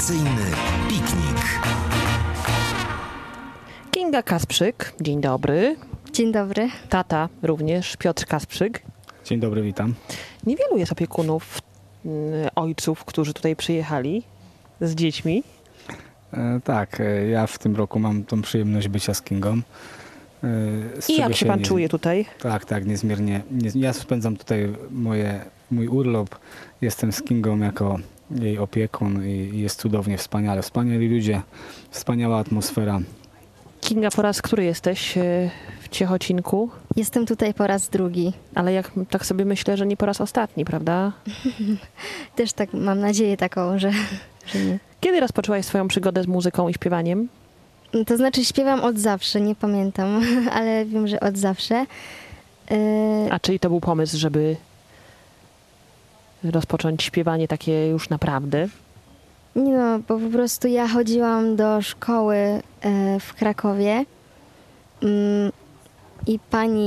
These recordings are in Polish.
Wakacyjny piknik. Kinga Kasprzyk, dzień dobry. Dzień dobry. Tata również, Piotr Kasprzyk. Dzień dobry, witam. Niewielu jest opiekunów, ojców, którzy tutaj przyjechali z dziećmi. Tak, ja w tym roku mam tą przyjemność bycia z Kingą. I jak się pan czuje tutaj? Tak, niezmiernie. Ja spędzam tutaj mój urlop. Jestem z Kingą jako jej opiekun i jest cudownie, wspaniale. Wspaniali ludzie, wspaniała atmosfera. Kinga, po raz który jesteś w Ciechocinku? Jestem tutaj po raz drugi. Ale jak tak sobie myślę, że nie po raz ostatni, prawda? Też tak mam nadzieję taką, że nie. Kiedy rozpoczęłaś swoją przygodę z muzyką i śpiewaniem? To znaczy śpiewam od zawsze, nie pamiętam, ale wiem, że od zawsze. A czyli to był pomysł, żeby rozpocząć śpiewanie takie już naprawdę? Nie no, bo po prostu ja chodziłam do szkoły w Krakowie i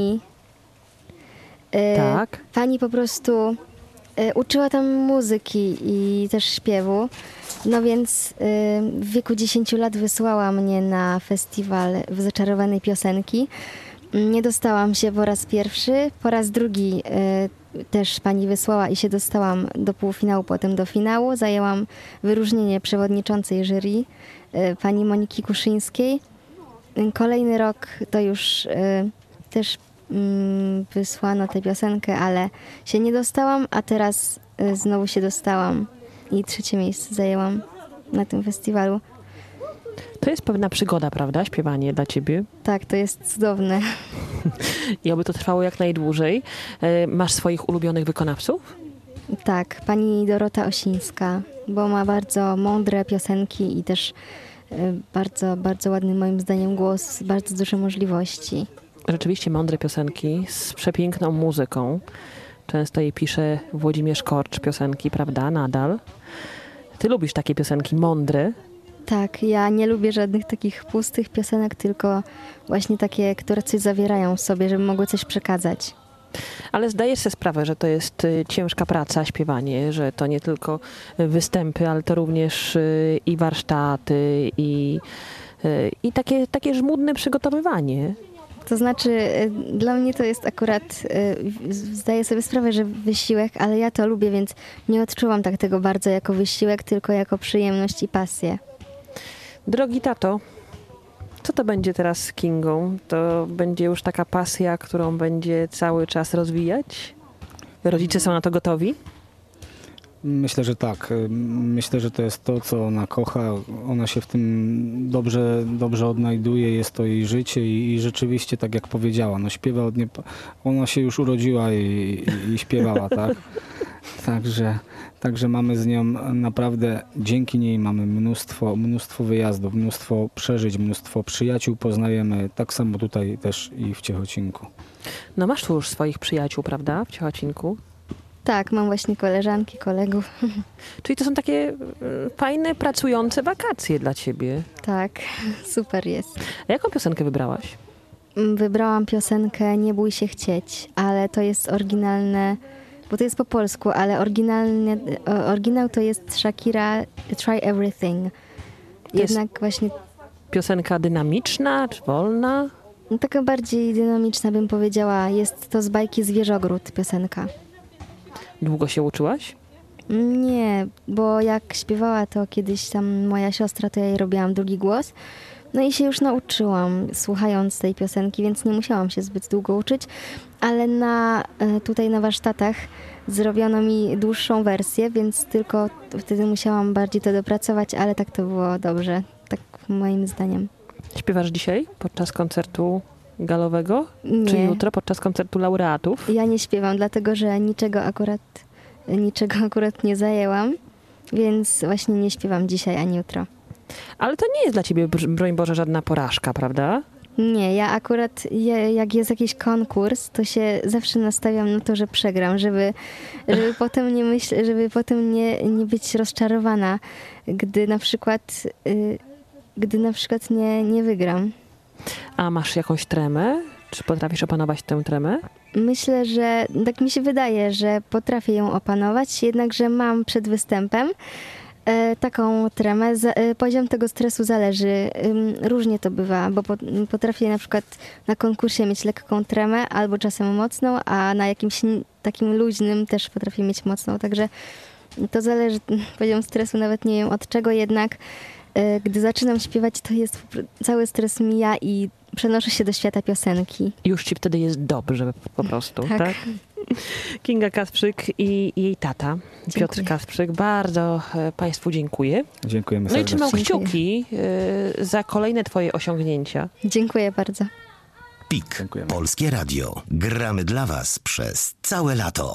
Tak. pani po prostu uczyła tam muzyki i też śpiewu. No więc w wieku 10 lat wysłała mnie na festiwal w Zaczarowanej Piosenki. Nie dostałam się po raz pierwszy, po raz drugi też pani wysłała i się dostałam do półfinału, potem do finału. Zajęłam wyróżnienie przewodniczącej jury, pani Moniki Kuszyńskiej. Kolejny rok to już też wysłano tę piosenkę, ale się nie dostałam, a teraz znowu się dostałam i 3. miejsce zajęłam na tym festiwalu. To jest pewna przygoda, prawda? Śpiewanie dla ciebie. Tak, to jest cudowne. I oby to trwało jak najdłużej. Masz swoich ulubionych wykonawców? Tak, pani Dorota Osińska, bo ma bardzo mądre piosenki i też bardzo, bardzo ładny moim zdaniem głos, bardzo duże możliwości. Rzeczywiście mądre piosenki z przepiękną muzyką. Często jej pisze Włodzimierz Korcz piosenki, prawda? Nadal. Ty lubisz takie piosenki mądre? Tak, ja nie lubię żadnych takich pustych piosenek, tylko właśnie takie, które coś zawierają w sobie, żeby mogły coś przekazać. Ale zdajesz sobie sprawę, że to jest ciężka praca, śpiewanie, że to nie tylko występy, ale to również i warsztaty, i takie żmudne przygotowywanie. To znaczy, dla mnie to jest akurat, zdaję sobie sprawę, że wysiłek, ale ja to lubię, więc nie odczuwam tak tego bardzo jako wysiłek, tylko jako przyjemność i pasję. Drogi tato, co to będzie teraz z Kingą? To będzie już taka pasja, którą będzie cały czas rozwijać? Rodzice są na to gotowi? Myślę, że tak. Myślę, że to jest to, co ona kocha. Ona się w tym dobrze odnajduje, jest to jej życie i rzeczywiście, tak jak powiedziała, no śpiewa ona się już urodziła i śpiewała, tak? Także mamy z nią naprawdę, dzięki niej mamy mnóstwo wyjazdów, mnóstwo przeżyć, mnóstwo przyjaciół poznajemy, tak samo tutaj też i w Ciechocinku. No masz tu już swoich przyjaciół, prawda, w Ciechocinku? Tak, mam właśnie koleżanki, kolegów. Czyli to są takie fajne, pracujące wakacje dla ciebie. Tak, super jest. A jaką piosenkę wybrałaś? Wybrałam piosenkę Nie bój się chcieć, ale to jest oryginalne, bo to jest po polsku, ale oryginał to jest Shakira Try Everything. Jednak właśnie piosenka dynamiczna czy wolna? No, taka bardziej dynamiczna bym powiedziała. Jest to z bajki Zwierzogród piosenka. Długo się uczyłaś? Nie, bo jak śpiewała to kiedyś tam moja siostra, to ja jej robiłam drugi głos. No i się już nauczyłam, słuchając tej piosenki, więc nie musiałam się zbyt długo uczyć. Ale tutaj na warsztatach zrobiono mi dłuższą wersję, więc tylko wtedy musiałam bardziej to dopracować, ale tak to było dobrze, tak moim zdaniem. Śpiewasz dzisiaj podczas koncertu galowego? Nie. Czy jutro podczas koncertu laureatów? Ja nie śpiewam, dlatego że niczego akurat nie zajęłam, więc właśnie nie śpiewam dzisiaj ani jutro. Ale to nie jest dla ciebie, broń Boże, żadna porażka, prawda? Nie, ja akurat, jak jest jakiś konkurs, to się zawsze nastawiam na to, że przegram, żeby potem nie żeby potem nie być rozczarowana, gdy na przykład nie wygram. A masz jakąś tremę? Czy potrafisz opanować tę tremę? Myślę, że tak mi się wydaje, że potrafię ją opanować, jednakże mam przed występem taką tremę. Poziom tego stresu zależy. Różnie to bywa, bo potrafię na przykład na konkursie mieć lekką tremę albo czasem mocną, a na jakimś takim luźnym też potrafię mieć mocną. Także to zależy, poziom stresu nawet nie wiem od czego, jednak gdy zaczynam śpiewać, to jest cały stres mija i przenoszę się do świata piosenki. Już ci wtedy jest dobrze po prostu, tak? Kinga Kasprzyk i jej tata, Piotr Kasprzyk. Bardzo Państwu dziękuję. Dziękujemy No serdecznie. i trzymam kciuki za kolejne Twoje osiągnięcia. Dziękuję bardzo. PIK. Dziękujemy. Polskie Radio. Gramy dla Was przez całe lato.